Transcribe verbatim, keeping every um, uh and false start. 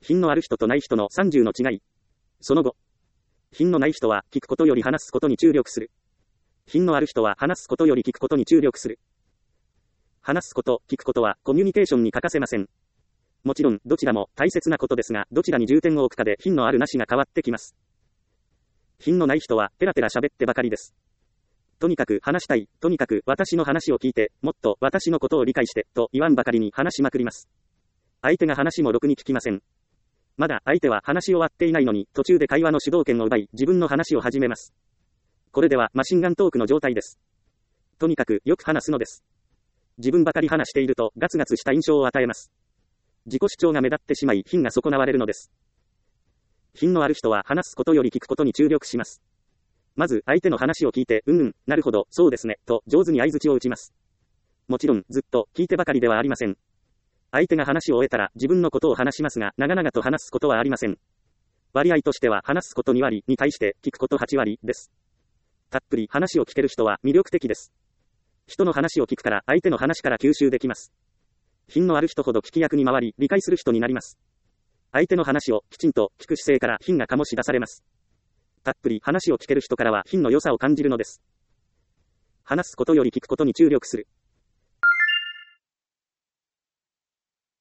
品のある人とない人のさんじゅうの違い。その後。品のない人は聞くことより話すことに注力する。品のある人は話すことより聞くことに注力する。話すこと、聞くことはコミュニケーションに欠かせません。もちろん、どちらも大切なことですが、どちらに重点を置くかで品のあるなしが変わってきます。品のない人はペラペラ喋ってばかりです。とにかく話したい、とにかく私の話を聞いて、もっと私のことを理解して、と言わんばかりに話しまくります。相手が話もろくに聞きません。まだ相手は話し終わっていないのに、途中で会話の主導権を奪い、自分の話を始めます。これではマシンガントークの状態です。とにかくよく話すのです。自分ばかり話しているとガツガツした印象を与えます。自己主張が目立ってしまい品が損なわれるのです。品のある人は話すことより聞くことに注力します。まず相手の話を聞いて、うんうん、なるほど、そうですね、と上手に相槌を打ちます。もちろんずっと聞いてばかりではありません。相手が話を終えたら自分のことを話しますが、長々と話すことはありません。割合としては話すことに割に対して聞くことはち割です。たっぷり話を聞ける人は魅力的です。人の話を聞くから相手の話から吸収できます。品のある人ほど聞き役に回り理解する人になります。相手の話をきちんと聞く姿勢から品が醸し出されます。たっぷり話を聞ける人からは品の良さを感じるのです。話すことより聞くことに注力する。